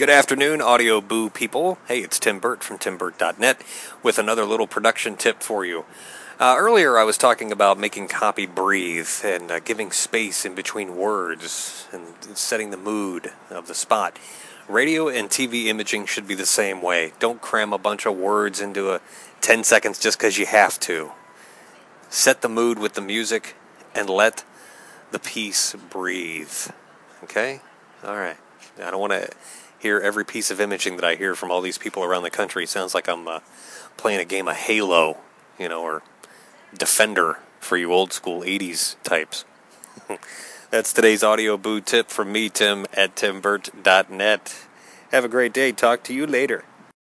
Good afternoon, Audio Boo people. Hey, it's Tim Burt from timburt.net with another little production tip for you. Earlier I was talking about making copy breathe and giving space in between words and setting the mood of the spot. Radio and TV imaging should be the same way. Don't cram a bunch of words into 10 seconds just because you have to. Set the mood with the music and let the piece breathe. Okay? All right. I don't want to hear every piece of imaging that I hear from all these people around the country. It sounds like I'm playing a game of Halo, or Defender for you old school 80s types. That's today's Audio Boo tip from me, Tim, at timburt.net. Have a great day. Talk to you later.